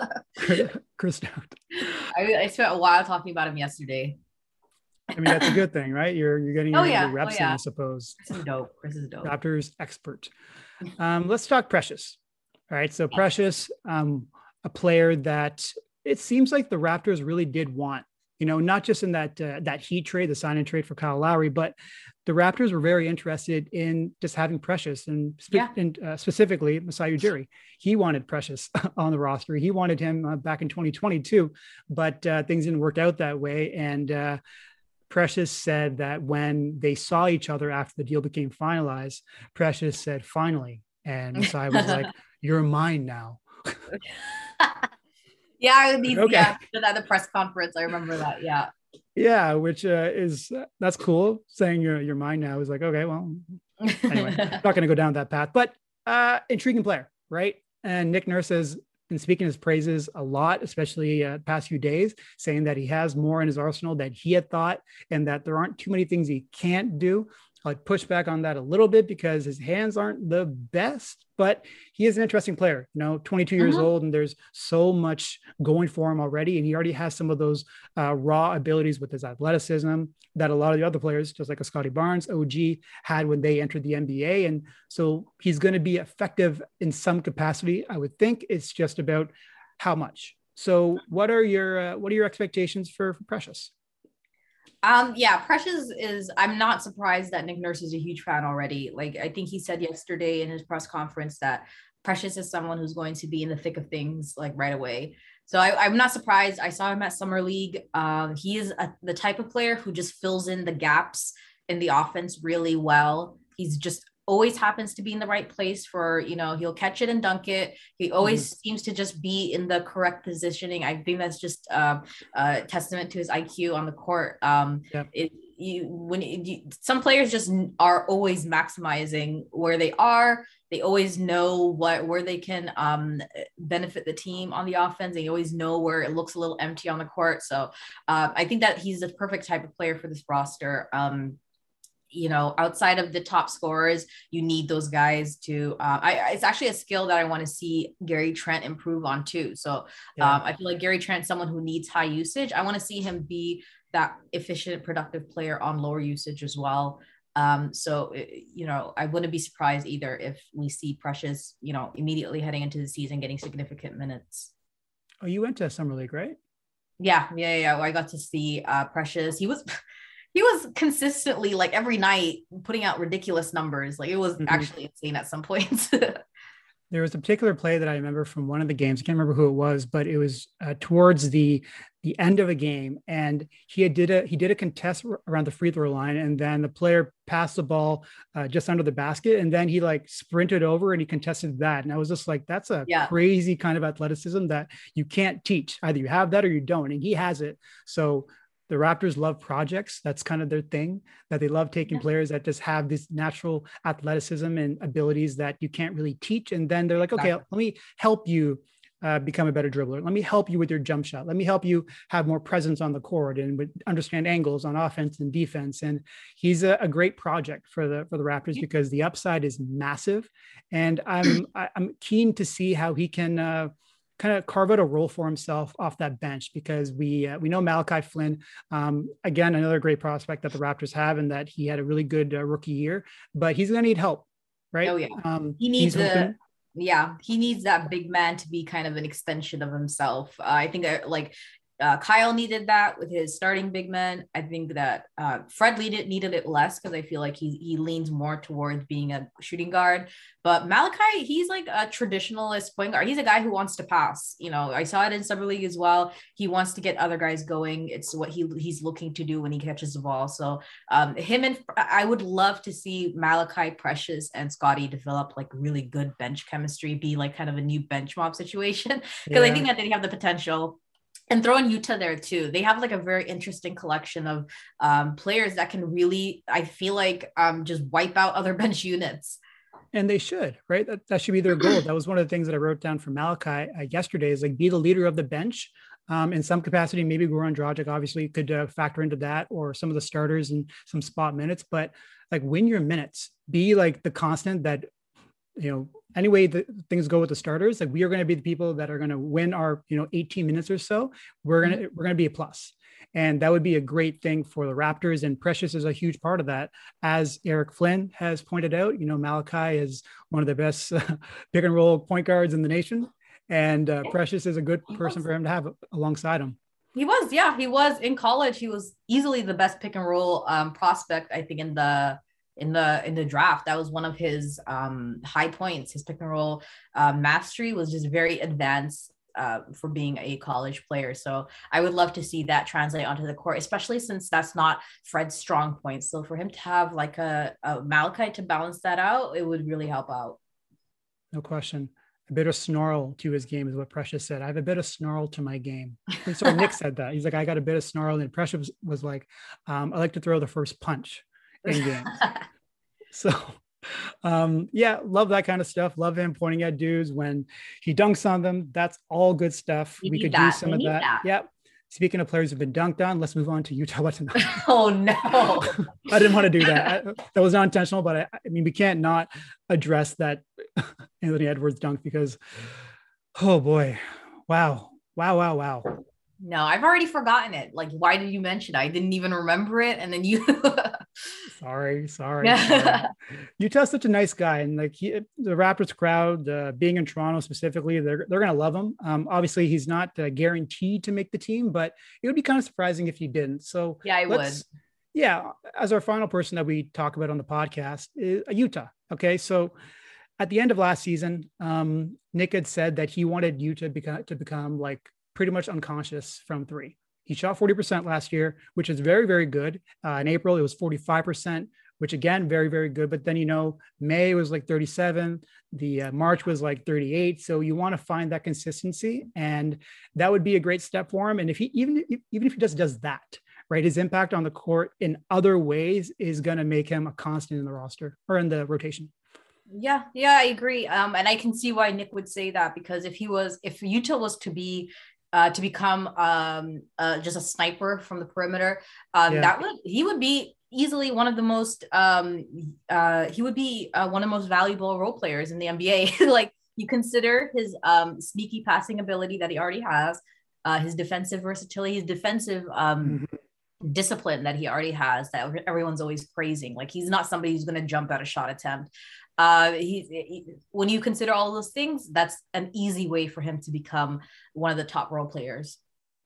Chris out. I, I spent a while talking about him yesterday. I mean, that's a good thing, right? You're you're getting oh, your, yeah. your reps oh, yeah. in, I suppose. Chris is dope. Chris is dope. Raptors expert. Um, let's talk Precious. All right. So Precious, um, a player that it seems like the Raptors really did want. You know, not just in that uh, that Heat trade, the sign and trade for Kyle Lowry, but the Raptors were very interested in just having Precious and, spe- yeah. and uh, specifically Masai Ujiri. He wanted Precious on the roster. He wanted him uh, back in twenty twenty-two, but uh, things didn't work out that way. And uh, Precious said that when they saw each other after the deal became finalized, Precious said, finally. And Masai was like, you're mine now. Yeah, I need okay. yeah, at the press conference. I remember that. Yeah. Yeah, which uh, is uh, that's cool. Saying you're you're mine now is like, okay, well, anyway, not going to go down that path, but uh, intriguing player, right? And Nick Nurse has been speaking his praises a lot, especially uh, past few days, saying that he has more in his arsenal than he had thought, and that there aren't too many things he can't do. I'd push back on that a little bit because his hands aren't the best, but he is an interesting player, you know, twenty-two years uh-huh. old, and there's so much going for him already. And he already has some of those uh, raw abilities with his athleticism that a lot of the other players, just like a Scotty Barnes, O G, had when they entered the N B A. And so he's going to be effective in some capacity. I would think it's just about how much. So what are your, uh, what are your expectations for, for Precious? Um, yeah, Precious is, I'm not surprised that Nick Nurse is a huge fan already. Like, I think he said yesterday in his press conference that Precious is someone who's going to be in the thick of things like right away. So I, I'm not surprised. I saw him at Summer League. Um, he is a, the type of player who just fills in the gaps in the offense really well. He's just always happens to be in the right place for, you know, he'll catch it and dunk it. He always mm-hmm. seems to just be in the correct positioning. I think that's just uh, a testament to his I Q on the court. Um, yeah. it, you, when you, some players just are always maximizing where they are, they always know what, where they can um, benefit the team on the offense. They always know where it looks a little empty on the court. So uh, I think that he's the perfect type of player for this roster. Um, you know, outside of the top scorers, you need those guys to, uh, I, it's actually a skill that I want to see Gary Trent improve on too. So yeah. um, I feel like Gary Trent, someone who needs high usage. I want to see him be that efficient, productive player on lower usage as well. Um, so, you know, I wouldn't be surprised either if we see Precious, you know, immediately heading into the season, getting significant minutes. Oh, you went to Summer League, right? Yeah. Yeah. Yeah. Well, I got to see uh, Precious. He was, he was consistently like every night putting out ridiculous numbers. Like it was mm-hmm. actually insane at some points. There was a particular play that I remember from one of the games. I can't remember who it was, but it was uh, towards the the end of a game, and he had did a he did a contest around the free throw line, and then the player passed the ball uh, just under the basket, and then he like sprinted over and he contested that, and I was just like, that's a yeah. crazy kind of athleticism that you can't teach. Either you have that or you don't, and he has it. So the Raptors love projects. That's kind of their thing, that they love taking yeah. players that just have this natural athleticism and abilities that you can't really teach. And then they're like, okay, exactly. let me help you uh, become a better dribbler. Let me help you with your jump shot. Let me help you have more presence on the court and with, understand angles on offense and defense. And he's a, a great project for the, for the Raptors because the upside is massive. And I'm, I'm keen to see how he can, uh, kind of carve out a role for himself off that bench, because we uh, we know Malachi Flynn, um, again, another great prospect that the Raptors have, and that he had a really good uh, rookie year, but he's going to need help, right? Oh yeah, um, he needs a, yeah, he needs that big man to be kind of an extension of himself. Uh, I think that like uh, Kyle needed that with his starting big man. I think that uh, Fred needed needed it less because I feel like he he leans more towards being a shooting guard. But Malachi, he's like a traditionalist point guard. He's a guy who wants to pass. You know, I saw it in Summer League as well. He wants to get other guys going. It's what he he's looking to do when he catches the ball. So um, him and I would love to see Malachi, Precious, and Scotty develop like really good bench chemistry, be like kind of a new bench mob situation. Because yeah. I think that they have the potential. And throw in Utah there too. They have like a very interesting collection of um, players that can really, I feel like, um, just wipe out other bench units. And they should, right? That, that should be their goal. That was one of the things that I wrote down for Malachi uh, yesterday, is like be the leader of the bench um, in some capacity. Maybe Goran Dragic obviously could uh, factor into that, or some of the starters and some spot minutes, but like win your minutes, be like the constant that, you know, anyway, the things go with the starters, like we are going to be the people that are going to win our, you know, eighteen minutes or so. We're going to, we're going to be a plus. And that would be a great thing for the Raptors. And Precious is a huge part of that. As Eric Flynn has pointed out, you know, Malachi is one of the best uh, pick and roll point guards in the nation. And uh, Precious is a good person for him to have alongside him. He was, yeah, he was in college. He was easily the best pick and roll um, prospect, I think, in the in the in the draft. That was one of his um high points. His pick and roll uh, mastery was just very advanced uh, for being a college player. So I would love to see that translate onto the court, especially since that's not Fred's strong point. So for him to have like a, a Malachi to balance that out, it would really help out. No question. A bit of snarl to his game is what Precious said. I have a bit of snarl to my game. And so Nick said that. He's like, I got a bit of snarl. And Precious was, was like, um, I like to throw the first punch in games. So um yeah, love that kind of stuff. Love him pointing at dudes when he dunks on them. That's all good stuff. We, we could that. use some we of that. that. Yep. Speaking of players who've been dunked on, let's move on to Yuta Watanabe. Oh no. I didn't want to do that. I, that was not intentional, but I, I mean, we can't not address that Anthony Edwards dunk because, oh boy. Wow. Wow. Wow. Wow. No, I've already forgotten it. Like, why did you mention it? I didn't even remember it. And then you sorry, sorry. sorry. Utah's such a nice guy. And like he, the Raptors crowd, uh, being in Toronto specifically, they're, they're going to love him. Um, obviously he's not uh, guaranteed to make the team, but it would be kind of surprising if he didn't. So yeah, I would. Yeah. As our final person that we talk about on the podcast is uh, Utah. Okay. So at the end of last season, um, Nick had said that he wanted Utah become, to become like pretty much unconscious from three. He shot forty percent last year, which is very, very good. Uh, in April, it was forty-five percent, which again, very, very good. But then, you know, May was like thirty-seven. The uh, March was like thirty-eight. So you want to find that consistency, and that would be a great step for him. And if he, even, even if he just does that, right, his impact on the court in other ways is going to make him a constant in the roster or in the rotation. Yeah, yeah, I agree. Um, and I can see why Nick would say that, because if he was, if Utah was to be Uh, to become um, uh, just a sniper from the perimeter, um, yeah. that would he would be easily one of the most um, uh, he would be uh, one of the most valuable role players in the N B A. Like, you consider his um, sneaky passing ability that he already has, uh, his defensive versatility, his defensive um, mm-hmm. discipline that he already has, that everyone's always praising. Like, he's not somebody who's going to jump at a shot attempt. Uh, he, he, when you consider all those things, that's an easy way for him to become one of the top role players.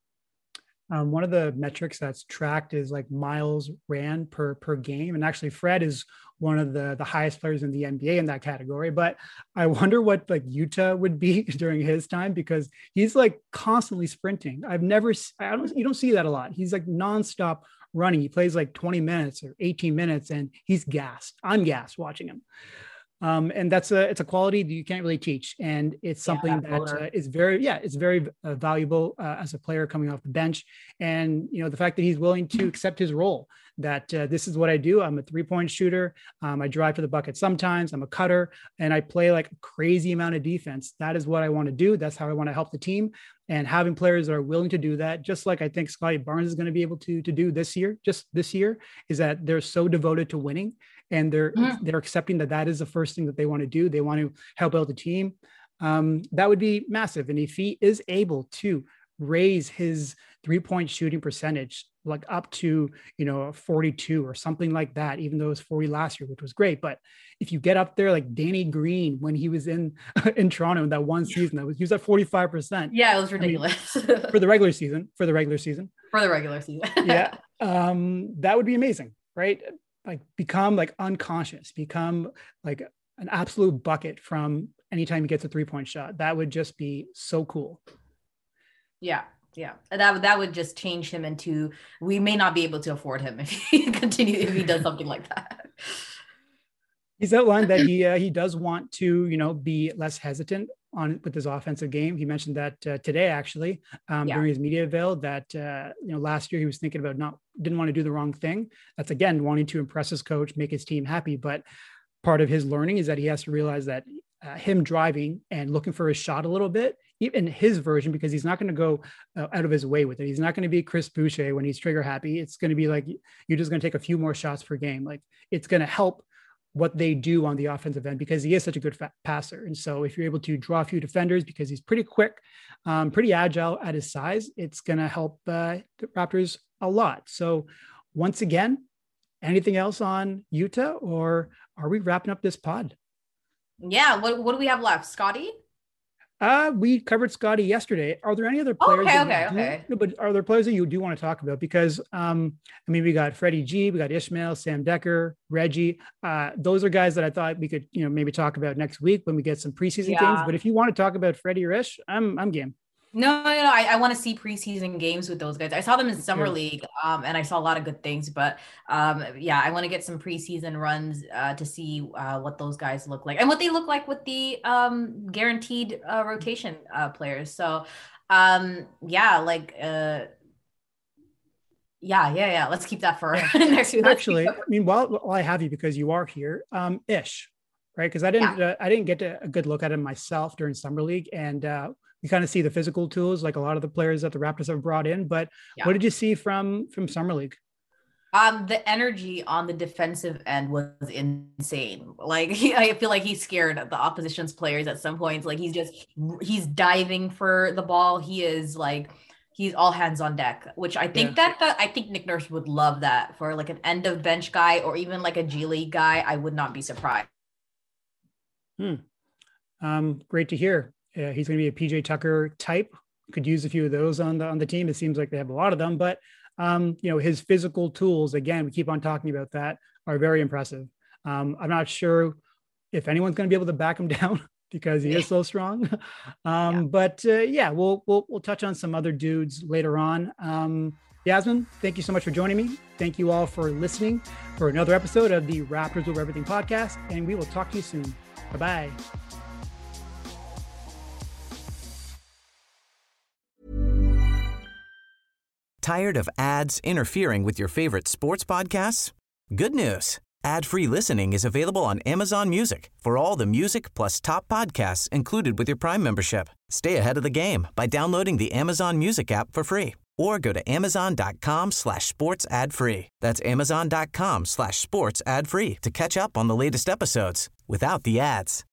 Um, one of the metrics that's tracked is like miles ran per per game, and actually Fred is one of the the highest players in the N B A in that category. But I wonder what like Utah would be during his time, because he's like constantly sprinting. I've never, I don't, you don't see that a lot. He's like nonstop running. He plays like twenty minutes or eighteen minutes, and he's gassed. I'm gassed watching him. Um, and that's a, it's a quality that you can't really teach. And it's something yeah, that, that uh, is very, yeah, it's very uh, valuable uh, as a player coming off the bench. And, you know, the fact that he's willing to accept his role, that uh, this is what I do. I'm a three-point shooter. Um, I drive to the bucket sometimes. I'm a cutter, and I play like a crazy amount of defense. That is what I want to do. That's how I want to help the team. And having players that are willing to do that, just like I think Scotty Barnes is going to be able to, to do this year, just this year, is that they're so devoted to winning, and they're mm-hmm. they're accepting that that is the first thing that they want to do. They want to help out the team. Um, that would be massive. And if he is able to raise his three-point shooting percentage like up to, you know, forty-two or something like that, even though it was forty last year, which was great. But if you get up there like Danny Green when he was in in Toronto in that one season, that was he was at forty-five percent. Yeah, it was ridiculous. I mean, for the regular season, for the regular season. For the regular season. yeah. Um, that would be amazing, right? Like become like unconscious, become like an absolute bucket from anytime he gets a three-point shot. That would just be so cool. Yeah. Yeah. That would, that would just change him into, we may not be able to afford him if he continue, if he does something like that. He's outlined that he, uh, he does want to, you know, be less hesitant on with his offensive game. He mentioned that uh, today, actually, um, yeah. during his media avail, that, uh, you know, last year he was thinking about not, didn't want to do the wrong thing. That's again, wanting to impress his coach, make his team happy. But part of his learning is that he has to realize that uh, him driving and looking for his shot a little bit, even his version, because he's not going to go uh, out of his way with it. He's not going to be Chris Boucher when he's trigger happy. It's going to be like, you're just going to take a few more shots per game. Like, it's going to help what they do on the offensive end, because he is such a good fa- passer. And so if you're able to draw a few defenders, because he's pretty quick, um, pretty agile at his size, it's going to help uh, the Raptors a lot. So once again, anything else on Utah, or are we wrapping up this pod? Yeah. What, what do we have left? Scotty? Uh, we covered Scotty yesterday. Are there any other players? Oh, okay, okay, okay. Do, but are there players that you do want to talk about? Because, um, I mean, we got Freddie G, we got Ishmael, Sam Decker, Reggie. Uh, those are guys that I thought we could, you know, maybe talk about next week when we get some preseason yeah. games. But if you want to talk about Freddie or Ish, I'm, I'm game. No, no, no. I, I want to see preseason games with those guys. I saw them in summer league, um, and I saw a lot of good things. But um, yeah, I want to get some preseason runs uh, to see uh, what those guys look like and what they look like with the um, guaranteed uh, rotation uh, players. So um, yeah, like uh, yeah, yeah, yeah. Let's keep that for next week. Actually, I mean, while, while I have you, because you are here, um, Ish, right? Because I didn't, yeah. uh, I didn't get to, a good look at him myself during summer league, and. Uh, You kind of see the physical tools like a lot of the players that the Raptors have brought in, but yeah. what did you see from, from summer league? Um, the energy on the defensive end was insane. Like, he, I feel like he's scared of the opposition's players at some points. Like, he's just, he's diving for the ball. He is like, he's all hands on deck, which I think yeah. that, that I think Nick Nurse would love that for like an end of bench guy or even like a G League guy. I would not be surprised. Hmm. Um, great to hear. Uh, he's going to be a P J Tucker type. Could use a few of those on the on the team. It seems like they have a lot of them, but um, you know, his physical tools, again, we keep on talking about that, are very impressive. Um, I'm not sure if anyone's going to be able to back him down because he is so strong. Um, yeah. But uh, yeah, we'll, we'll, we'll touch on some other dudes later on. Um, Yasmin, thank you so much for joining me. Thank you all for listening for another episode of the Raptors Over Everything podcast. And we will talk to you soon. Bye-bye. Tired of ads interfering with your favorite sports podcasts? Good news. Ad-free listening is available on Amazon Music for all the music plus top podcasts included with your Prime membership. Stay ahead of the game by downloading the Amazon Music app for free or go to amazon.com slash sports ad free. That's amazon.com slash sports ad free to catch up on the latest episodes without the ads.